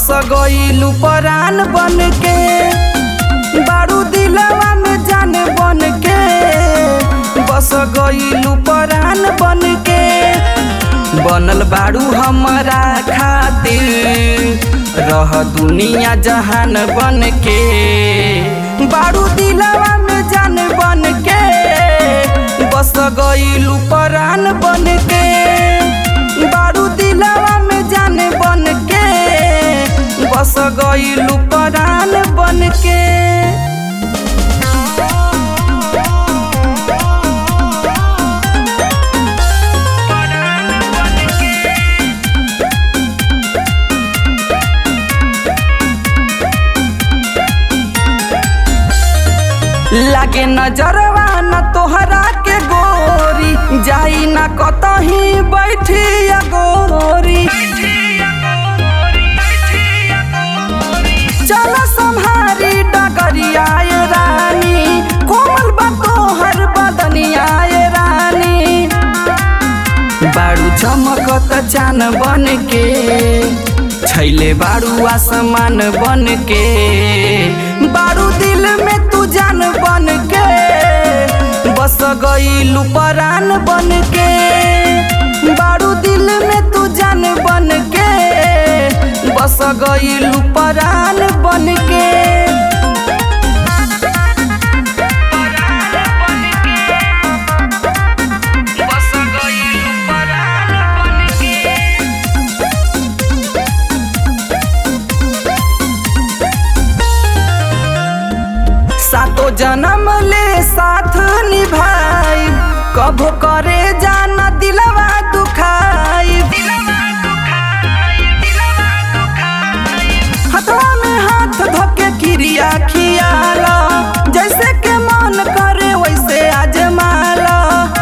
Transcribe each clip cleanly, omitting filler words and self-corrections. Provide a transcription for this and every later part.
बस गइलू परान बन के, बारू दिलवा में जान बन के, बस गइलू परान बन के। बनल बारू हमारा खातिर, रह दुनिया जहान बन के, बारू दिलवा में जान बन के, बस गइलू परान बन के, बारू दिलवा में जान बन के, बस गइलू परान बन के। लागे नजरवा न तोहरा के गोरी, जाई न कतही बैठी गोरी। चल सम्हारी डगरिया रानी, कोमल बा तोहर बदनिया रानी। बारू चमकत चान बन के, छैले बारू आसमान बन के, बारू दिल में तू जान बन के, बस गइलू परान बन के, बारू दिल में तू जान बन के, बस गइलू परान बन के। सातो जन्म ले साथ निभाई, कभो करे जाना दिलवा दुखाई। हथवा में हाथ धोके क्रिया खियाला, जैसे के मन करे वैसे आजमाला।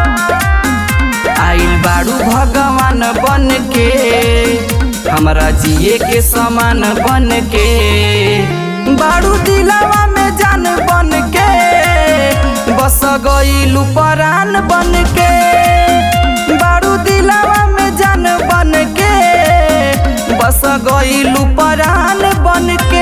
आइल बारू भगवान बन के, हमरा जिए के समान बन के, बारू दिलवा में जान बन के, बस गइलू परान बन के, बारू दिलवा में जान बन के, बस गइलू परान बन के।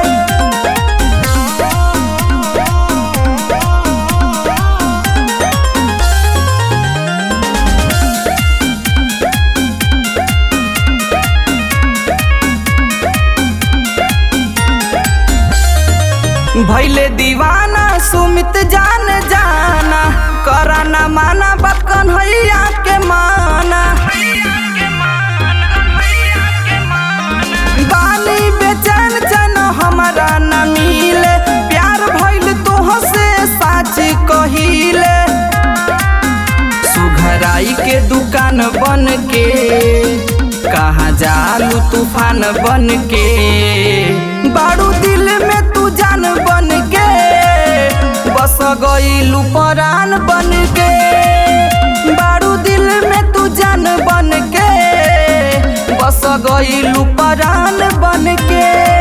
भैले दीवाना सुमित जान जाना, कराना माना बात कन्हैया के माना। बानी बेचैन चैन हमारा न मिले, प्यार भइल तोह से साच कहिले। सुघराई के दुकान बन के, कहाँ जालू तूफान बन के, बारू दिल में तू जान बन के, बस गइलू परान बन के, बारू दिल में तू जान बन के, बस गइलू परान बन के।